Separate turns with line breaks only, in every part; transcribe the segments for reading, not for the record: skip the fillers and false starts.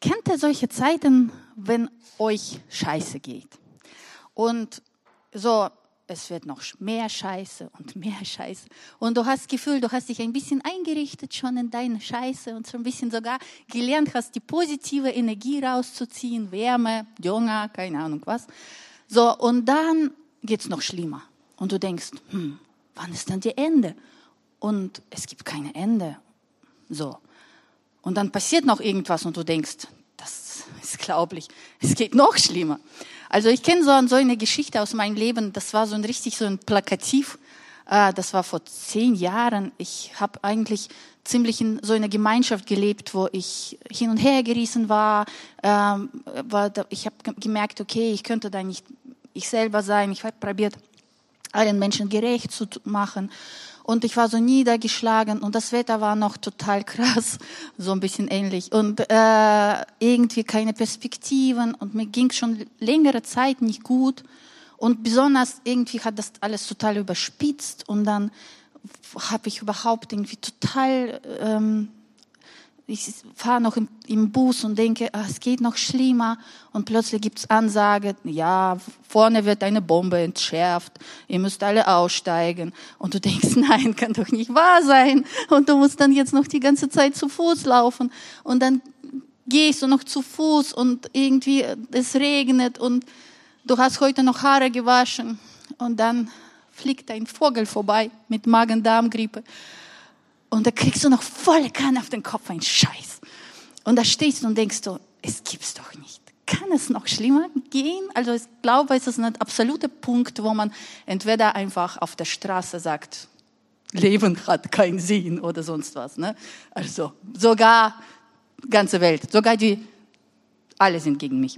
Kennt ihr solche Zeiten, wenn euch scheiße geht? Und so, es wird noch mehr Scheiße und mehr Scheiße. Und du hast das Gefühl, du hast dich ein bisschen eingerichtet schon in deine Scheiße und so ein bisschen sogar gelernt hast, die positive Energie rauszuziehen, Wärme, Dünger, keine Ahnung was. So, und dann geht's noch schlimmer. Und du denkst, wann ist dann die Ende? Und es gibt kein Ende. So. Und dann passiert noch irgendwas und du denkst, das ist glaublich, es geht noch schlimmer. Also ich kenne so eine Geschichte aus meinem Leben, das war so ein Plakativ, das war vor 10 Jahren. Ich habe eigentlich ziemlich in so einer Gemeinschaft gelebt, wo ich hin und her gerissen war. Ich habe gemerkt, okay, ich könnte da nicht ich selber sein. Ich habe probiert, allen Menschen gerecht zu machen. Und ich war so niedergeschlagen und das Wetter war noch total krass, so ein bisschen ähnlich. Und irgendwie keine Perspektiven und mir ging schon längere Zeit nicht gut. Und besonders irgendwie hat das alles total überspitzt und dann habe ich überhaupt irgendwie total... ich fahre noch im Bus und denke, es geht noch schlimmer. Und plötzlich gibt's Ansage, ja, vorne wird eine Bombe entschärft, ihr müsst alle aussteigen. Und du denkst, nein, kann doch nicht wahr sein. Und du musst dann jetzt noch die ganze Zeit zu Fuß laufen. Und dann gehst du noch zu Fuß und irgendwie es regnet und du hast heute noch Haare gewaschen. Und dann fliegt ein Vogel vorbei mit Magen-Darm-Grippe. Und da kriegst du noch volle Kanne auf den Kopf, ein Scheiß. Und da stehst du und denkst du, es gibt's doch nicht. Kann es noch schlimmer gehen? Also ich glaube, es ist ein absoluter Punkt, wo man entweder einfach auf der Straße sagt, Leben hat keinen Sinn oder sonst was. Ne? Also sogar ganze Welt, alle sind gegen mich.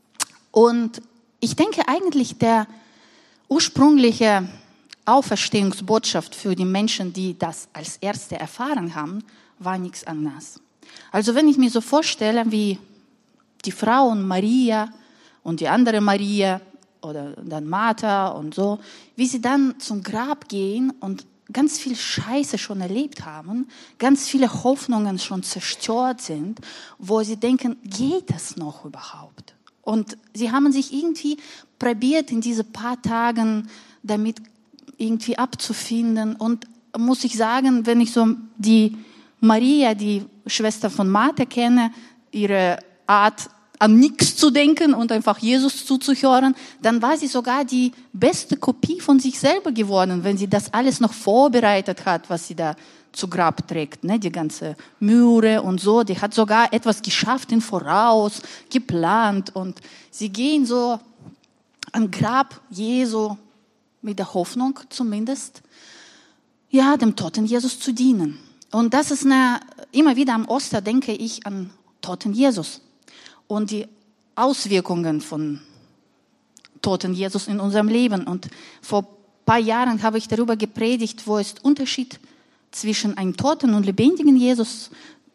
Und ich denke eigentlich, der ursprüngliche Auferstehungsbotschaft für die Menschen, die das als Erste erfahren haben, war nichts anderes. Also wenn ich mir so vorstelle, wie die Frauen Maria und die andere Maria oder dann Martha und so, wie sie dann zum Grab gehen und ganz viel Scheiße schon erlebt haben, ganz viele Hoffnungen schon zerstört sind, wo sie denken, geht das noch überhaupt? Und sie haben sich irgendwie probiert, in diese paar Tagen damit irgendwie abzufinden. Und muss ich sagen, wenn ich so die Maria, die Schwester von Martha kenne, ihre Art an nichts zu denken und einfach Jesus zuzuhören, dann war sie sogar die beste Kopie von sich selber geworden, wenn sie das alles noch vorbereitet hat, was sie da zu Grab trägt, ne, die ganze Myrrhe und so. Die hat sogar etwas geschafft im Voraus, geplant und sie gehen so am Grab Jesu mit der Hoffnung zumindest, ja, dem toten Jesus zu dienen. Und das ist immer wieder am Oster denke ich an toten Jesus und die Auswirkungen von toten Jesus in unserem Leben. Und vor ein paar Jahren habe ich darüber gepredigt, wo ist Unterschied zwischen einem toten und lebendigen Jesus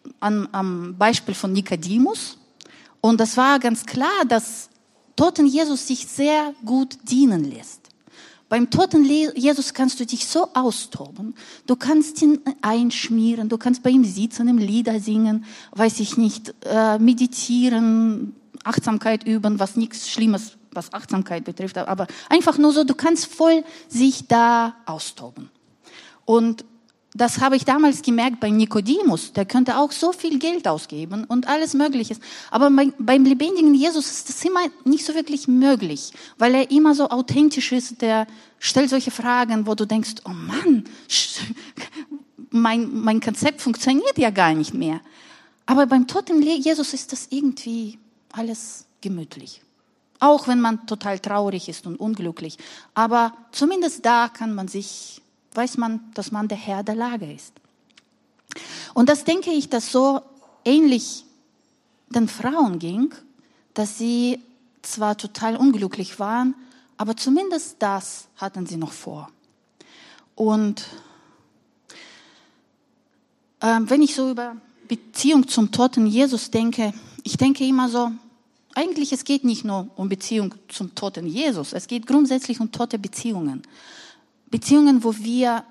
am Beispiel von Nikodemus. Und das war ganz klar, dass toten Jesus sich sehr gut dienen lässt. Beim toten Jesus kannst du dich so austoben. Du kannst ihn einschmieren, du kannst bei ihm sitzen, ihm Lieder singen, weiß ich nicht, meditieren, Achtsamkeit üben, was nichts Schlimmes, was Achtsamkeit betrifft, aber einfach nur so, du kannst voll sich da austoben. Und das habe ich damals gemerkt bei Nikodemus, der könnte auch so viel Geld ausgeben und alles Mögliche. Aber beim lebendigen Jesus ist das immer nicht so wirklich möglich, weil er immer so authentisch ist, der stellt solche Fragen, wo du denkst, oh Mann, mein Konzept funktioniert ja gar nicht mehr. Aber beim toten Jesus ist das irgendwie alles gemütlich. Auch wenn man total traurig ist und unglücklich. Aber zumindest da weiß man, dass man der Herr der Lage ist. Und das denke ich, dass so ähnlich den Frauen ging, dass sie zwar total unglücklich waren, aber zumindest das hatten sie noch vor. Und wenn ich so über Beziehung zum toten Jesus denke, ich denke immer so, eigentlich es geht nicht nur um Beziehung zum toten Jesus, es geht grundsätzlich um tote Beziehungen. Beziehungen, wo wir,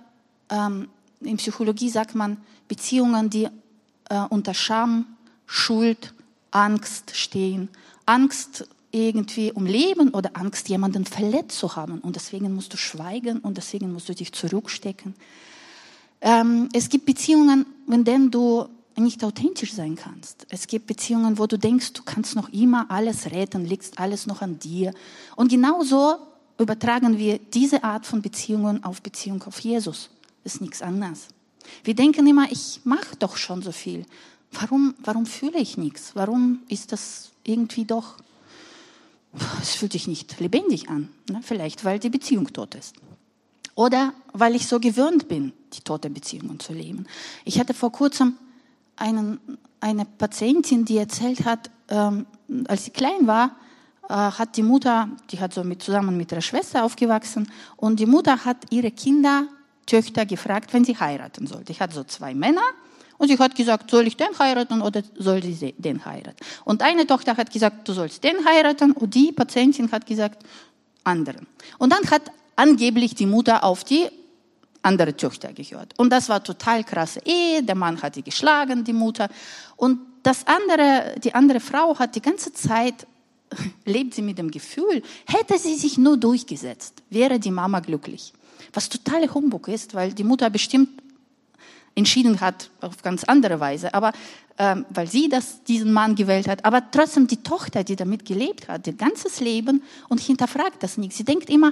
in Psychologie sagt man, Beziehungen, die unter Scham, Schuld Angst stehen, Angst irgendwie um Leben oder Angst, jemanden verletzt zu haben. Und deswegen musst du schweigen und deswegen musst du dich zurückstecken. Es gibt Beziehungen, in denen du nicht authentisch sein kannst. Es gibt Beziehungen, wo du denkst, du kannst noch immer alles retten, liegt alles noch an dir. Und genauso übertragen wir diese Art von Beziehungen auf Beziehung auf Jesus. Das ist nichts anderes. Wir denken immer, ich mache doch schon so viel. Warum fühle ich nichts? Warum ist das irgendwie doch, es fühlt sich nicht lebendig an? Ne? Vielleicht, weil die Beziehung tot ist. Oder weil ich so gewöhnt bin, die tote Beziehungen zu leben. Ich hatte vor kurzem eine Patientin, die erzählt hat, als sie klein war, hat die Mutter, die hat so zusammen mit ihrer Schwester aufgewachsen, und die Mutter hat ihre Töchter gefragt, wenn sie heiraten sollte. Ich hatte so 2 Männer und sie hat gesagt, soll ich den heiraten oder soll sie den heiraten? Und eine Tochter hat gesagt, du sollst den heiraten, und die Patientin hat gesagt, anderen. Und dann hat angeblich die Mutter auf die andere Töchter gehört. Und das war total krasse Ehe. Der Mann hat sie geschlagen, die Mutter. Und die andere Frau hat die ganze Zeit, lebt sie mit dem Gefühl, hätte sie sich nur durchgesetzt, wäre die Mama glücklich. Was totaler Humbug ist, weil die Mutter bestimmt entschieden hat, auf ganz andere Weise, aber weil sie diesen Mann gewählt hat. Aber trotzdem die Tochter, die damit gelebt hat, ihr ganzes Leben, und hinterfragt das nicht. Sie denkt immer,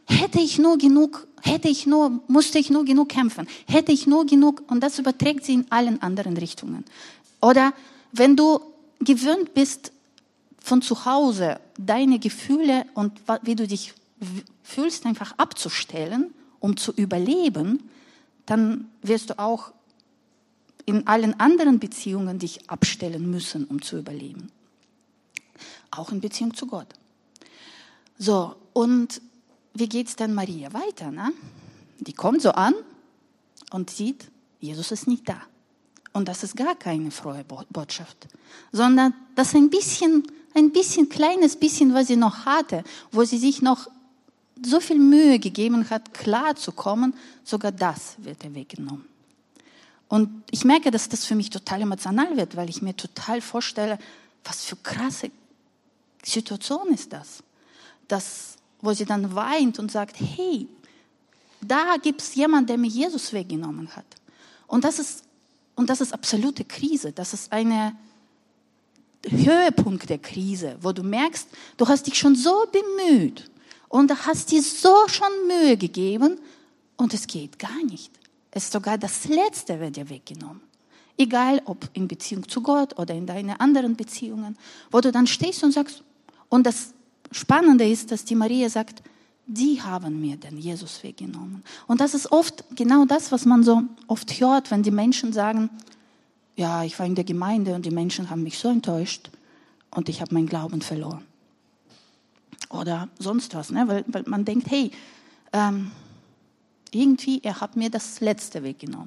musste ich nur genug kämpfen, hätte ich nur genug, und das überträgt sie in allen anderen Richtungen. Oder wenn du gewöhnt bist, von zu Hause deine Gefühle und wie du dich fühlst, einfach abzustellen, um zu überleben, dann wirst du auch in allen anderen Beziehungen dich abstellen müssen, um zu überleben. Auch in Beziehung zu Gott. So, und wie geht's dann Maria weiter? Ne? Die kommt so an und sieht, Jesus ist nicht da. Und das ist gar keine frohe Botschaft, sondern das ist ein kleines bisschen, was sie noch hatte, wo sie sich noch so viel Mühe gegeben hat, klar zu kommen, sogar das wird ihr weggenommen. Und ich merke, dass das für mich total emotional wird, weil ich mir total vorstelle, was für krasse Situation ist das, wo sie dann weint und sagt, hey, da gibt es jemanden, der mir Jesus weggenommen hat. Und das ist absolute Krise. Das ist ein Höhepunkt der Krise, wo du merkst, du hast dich schon so bemüht und hast dir so schon Mühe gegeben und es geht gar nicht. Es ist sogar das Letzte wird dir weggenommen. Egal, ob in Beziehung zu Gott oder in deinen anderen Beziehungen, wo du dann stehst und sagst, und das Spannende ist, dass die Maria sagt, die haben mir den Jesus weggenommen. Und das ist oft genau das, was man so oft hört, wenn die Menschen sagen, ja, ich war in der Gemeinde und die Menschen haben mich so enttäuscht und ich habe meinen Glauben verloren. Oder sonst was, ne? Weil man denkt, hey, irgendwie, er hat mir das Letzte weggenommen.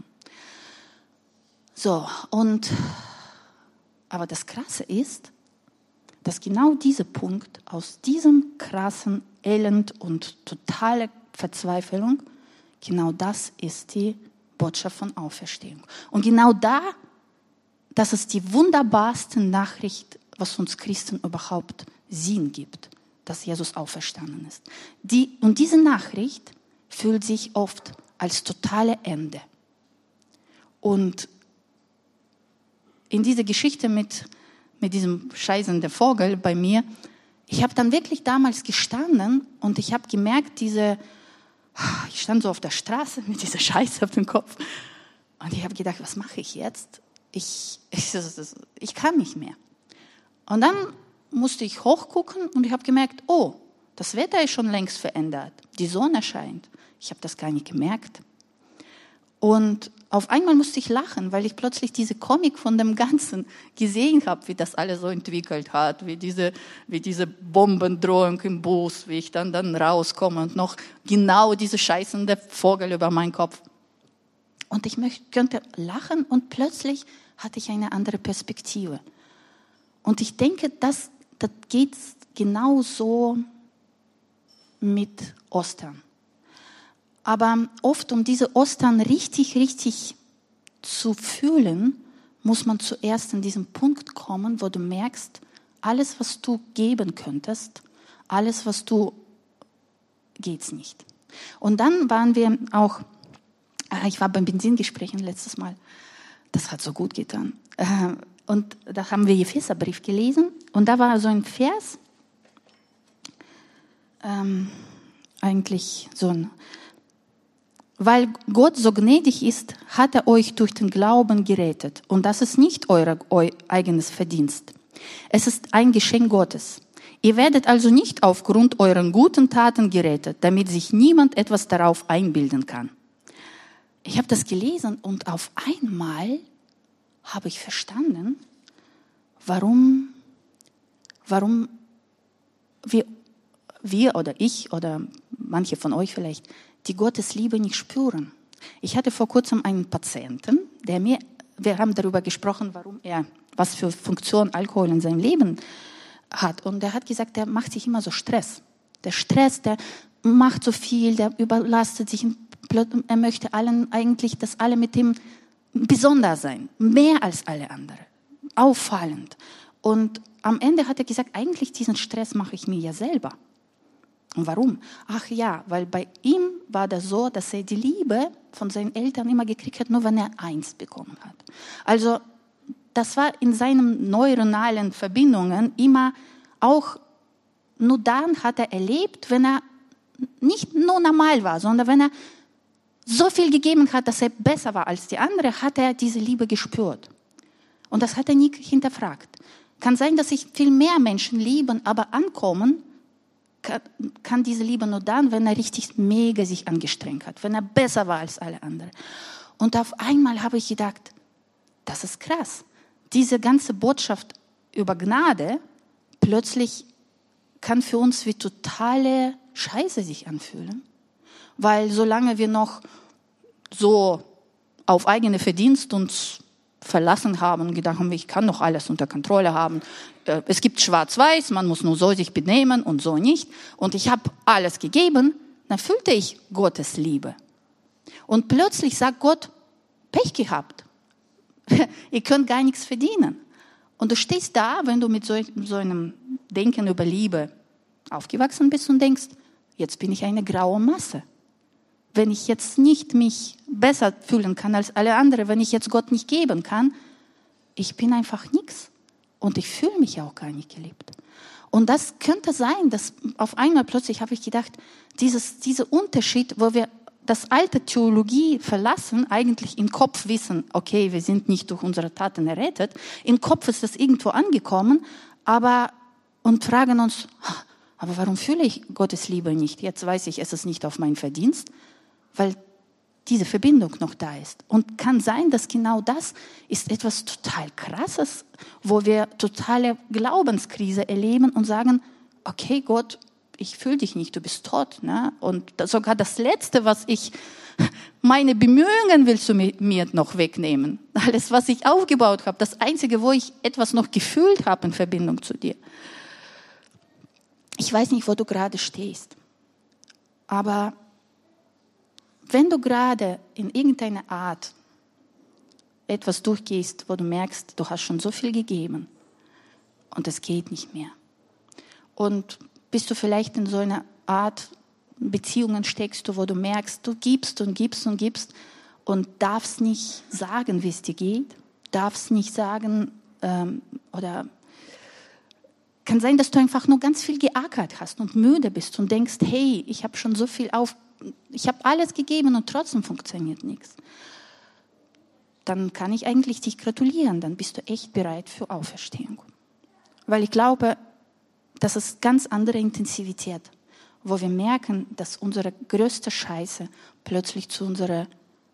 So, aber das Krasse ist, dass genau dieser Punkt aus diesem krassen Elend und totale Verzweiflung, genau das ist die Botschaft von Auferstehung. Und genau das ist die wunderbarste Nachricht, was uns Christen überhaupt Sinn gibt, dass Jesus auferstanden ist. Und diese Nachricht fühlt sich oft als totale Ende. Und in dieser Geschichte mit diesem scheißenden Vogel bei mir, ich habe dann wirklich damals gestanden und ich habe gemerkt, ich stand so auf der Straße mit dieser Scheiße auf dem Kopf und ich habe gedacht, was mache ich jetzt? Ich kann nicht mehr. Und dann musste ich hochgucken und ich habe gemerkt, oh, das Wetter ist schon längst verändert. Die Sonne scheint. Ich habe das gar nicht gemerkt. Und auf einmal musste ich lachen, weil ich plötzlich diese Komik von dem Ganzen gesehen habe, wie das alles so entwickelt hat, wie diese Bombendrohung im Bus, wie ich dann rauskomme und noch genau diese scheißende Vogel über meinen Kopf. Und ich könnte lachen und plötzlich hatte ich eine andere Perspektive. Und ich denke, das geht genauso mit Ostern. Aber oft, um diese Ostern richtig zu fühlen, muss man zuerst an diesen Punkt kommen, wo du merkst, alles, was du geben könntest, alles, was du, geht's nicht. Und dann waren wir auch, ich war beim Benzingesprächen letztes Mal, das hat so gut getan. Und da haben wir Epheserbrief gelesen und da war so ein Vers, eigentlich so ein, weil Gott so gnädig ist, hat er euch durch den Glauben gerettet. Und das ist nicht euer eigenes Verdienst. Es ist ein Geschenk Gottes. Ihr werdet also nicht aufgrund eurer guten Taten gerettet, damit sich niemand etwas darauf einbilden kann. Ich habe das gelesen und auf einmal habe ich verstanden, warum wir oder ich oder manche von euch vielleicht die Gottesliebe nicht spüren. Ich hatte vor kurzem einen Patienten, wir haben darüber gesprochen, was für Funktion Alkohol in seinem Leben hat. Und der hat gesagt, der macht sich immer so Stress. Der Stress, der macht so viel, der überlastet sich. Er möchte allen eigentlich, dass alle mit ihm besonders sein, mehr als alle anderen, auffallend. Und am Ende hat er gesagt, eigentlich diesen Stress mache ich mir ja selber. Und warum? Ach ja, weil bei ihm war das so, dass er die Liebe von seinen Eltern immer gekriegt hat, nur wenn er 1 bekommen hat. Also das war in seinen neuronalen Verbindungen immer auch, nur dann hat er erlebt, wenn er nicht nur normal war, sondern wenn er so viel gegeben hat, dass er besser war als die andere, hat er diese Liebe gespürt. Und das hat er nie hinterfragt. Kann sein, dass sich viel mehr Menschen lieben, aber ankommen kann diese Liebe nur dann, wenn er richtig mega sich angestrengt hat, wenn er besser war als alle anderen. Und auf einmal habe ich gedacht, das ist krass. Diese ganze Botschaft über Gnade plötzlich kann für uns wie totale Scheiße sich anfühlen. Weil solange wir noch so auf eigene Verdienst uns verlassen haben und gedacht haben, ich kann noch alles unter Kontrolle haben. Es gibt Schwarz-Weiß, man muss nur so sich benehmen und so nicht. Und ich habe alles gegeben, dann fühlte ich Gottes Liebe. Und plötzlich sagt Gott, Pech gehabt. Ihr könnt gar nichts verdienen. Und du stehst da, wenn du mit so einem Denken über Liebe aufgewachsen bist und denkst, jetzt bin ich eine graue Masse. Wenn ich jetzt nicht mich besser fühlen kann als alle anderen, wenn ich jetzt Gott nicht geben kann, ich bin einfach nichts. Und ich fühle mich auch gar nicht geliebt. Und das könnte sein, dass auf einmal plötzlich habe ich gedacht, dieser Unterschied, wo wir das alte Theologie verlassen, eigentlich im Kopf wissen, okay, wir sind nicht durch unsere Taten errettet, im Kopf ist das irgendwo angekommen, und fragen uns, aber warum fühle ich Gottes Liebe nicht? Jetzt weiß ich, es ist nicht auf meinen Verdienst, weil diese Verbindung noch da ist. Und kann sein, dass genau das ist etwas total Krasses, wo wir totale Glaubenskrise erleben und sagen, okay Gott, ich fühle dich nicht, du bist tot. Ne? Und sogar das Letzte, meine Bemühungen willst du mir noch wegnehmen. Alles, was ich aufgebaut habe, das Einzige, wo ich etwas noch gefühlt habe in Verbindung zu dir. Ich weiß nicht, wo du gerade stehst, aber wenn du gerade in irgendeiner Art etwas durchgehst, wo du merkst, du hast schon so viel gegeben und es geht nicht mehr. Und bist du vielleicht in so einer Art Beziehungen steckst, wo du merkst, du gibst und gibst und gibst und darfst nicht sagen, wie es dir geht, darfst nicht sagen oder kann sein, dass du einfach nur ganz viel geackert hast und müde bist und denkst, hey, ich habe schon so viel ich habe alles gegeben und trotzdem funktioniert nichts. Dann kann ich eigentlich dich gratulieren, dann bist du echt bereit für Auferstehung. Weil ich glaube, das ist ganz andere Intensivität, wo wir merken, dass unsere größte Scheiße plötzlich zu unserer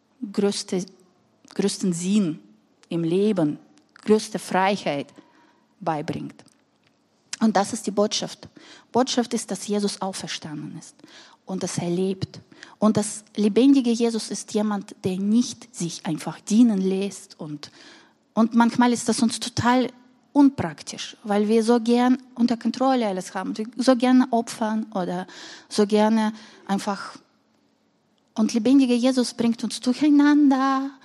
größten Sinn im Leben, größte Freiheit beibringt. Und das ist die Botschaft. Botschaft ist, dass Jesus auferstanden ist und dass er lebt. Und das lebendige Jesus ist jemand, der nicht sich einfach dienen lässt. Und manchmal ist das uns total unpraktisch, weil wir so gern unter Kontrolle alles haben. Wir so gerne opfern oder so gerne einfach. Und lebendiger Jesus bringt uns durcheinander.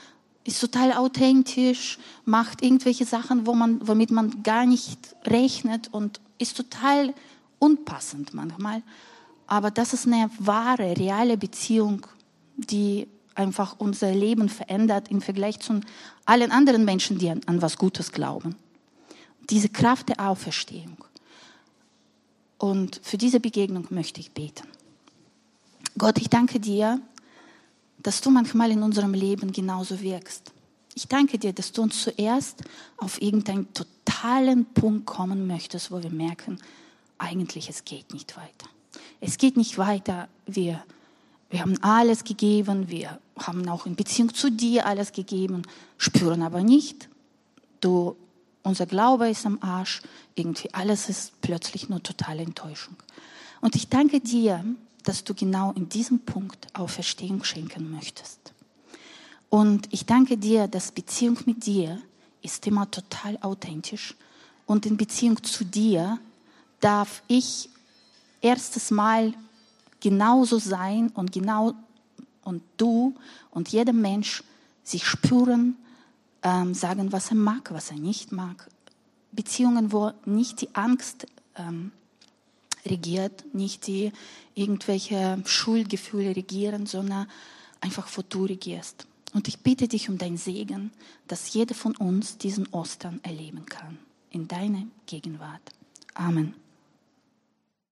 ist total authentisch, macht irgendwelche Sachen, womit man gar nicht rechnet und ist total unpassend manchmal. Aber das ist eine wahre, reale Beziehung, die einfach unser Leben verändert im Vergleich zu allen anderen Menschen, die an was Gutes glauben. Diese Kraft der Auferstehung. Und für diese Begegnung möchte ich beten. Gott, ich danke dir, dass du manchmal in unserem Leben genauso wirkst. Ich danke dir, dass du uns zuerst auf irgendeinen totalen Punkt kommen möchtest, wo wir merken, eigentlich es geht nicht weiter. Es geht nicht weiter. Wir haben alles gegeben, wir haben auch in Beziehung zu dir alles gegeben, spüren aber nicht, unser Glaube ist am Arsch, irgendwie alles ist plötzlich nur totale Enttäuschung. Und ich danke dir, dass du genau in diesem Punkt Auferstehung schenken möchtest. Und ich danke dir, dass Beziehung mit dir ist immer total authentisch. Und in Beziehung zu dir darf ich erstes Mal genauso sein und du und jeder Mensch sich spüren, sagen, was er mag, was er nicht mag. Beziehungen, wo nicht die Angst regiert, nicht die irgendwelche Schuldgefühle regieren, sondern einfach, wo du regierst. Und ich bitte dich um deinen Segen, dass jeder von uns diesen Ostern erleben kann. In deiner Gegenwart. Amen.